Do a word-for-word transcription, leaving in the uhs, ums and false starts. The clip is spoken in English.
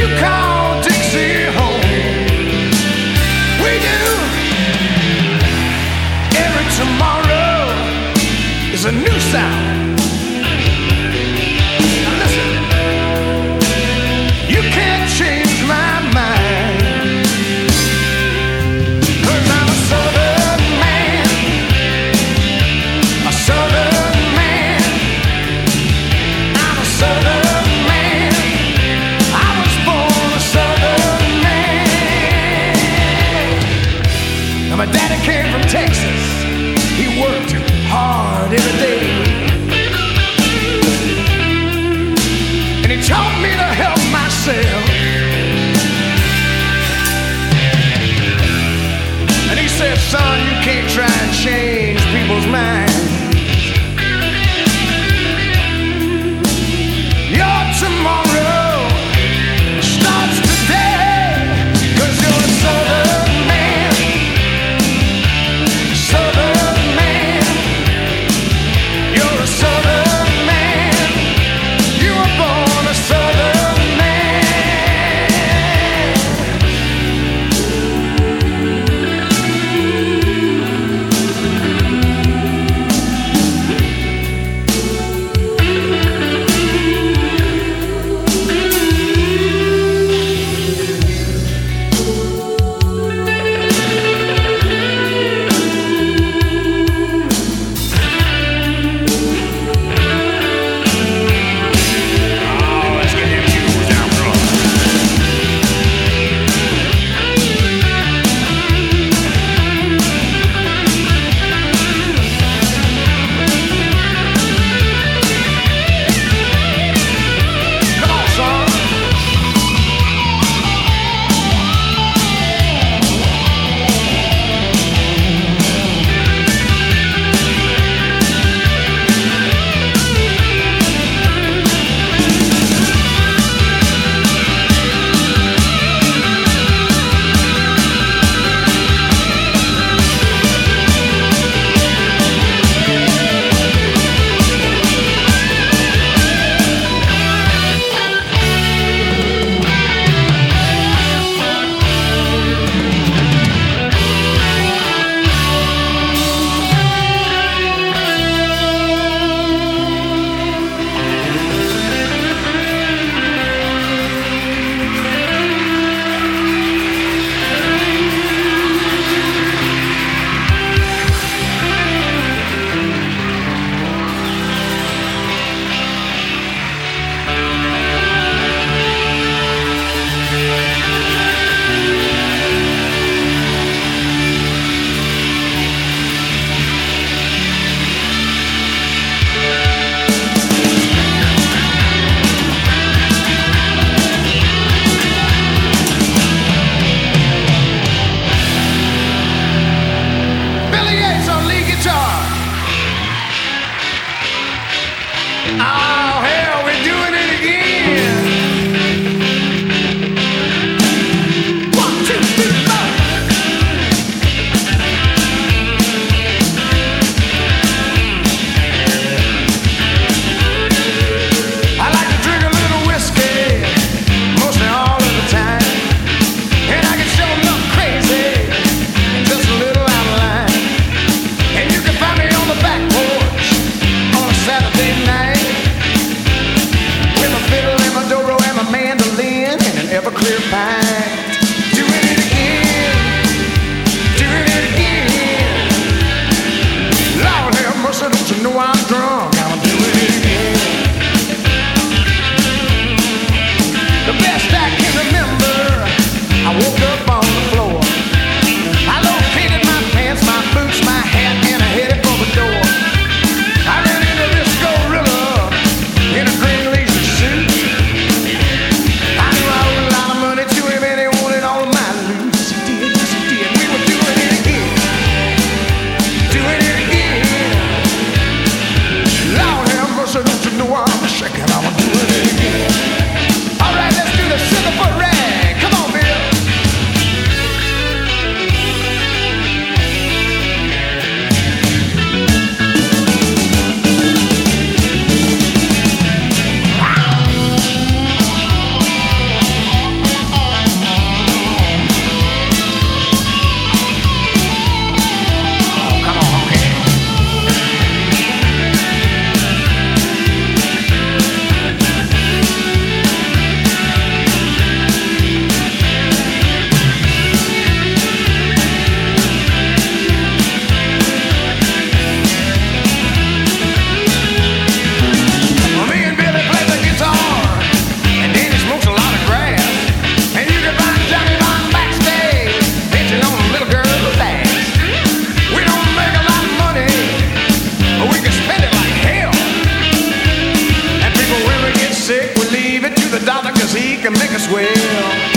you call Dixie home. We do. Every tomorrow is a new sound. Now listen, you can't change my mind, 'cause I'm a southern man, a southern man. I'm a southern man. I was born a southern man. Now my daddy came from Texas. He worked hard every day, and he taught me to help myself. And he said, son, you can't try and change people's minds. Your tomorrow starts today, 'cause you're a southern man, southern man. You're a southern man. You were born a southern man. So don't you know I'm shaking? I wanna do it again. All right, let's do this. think us well.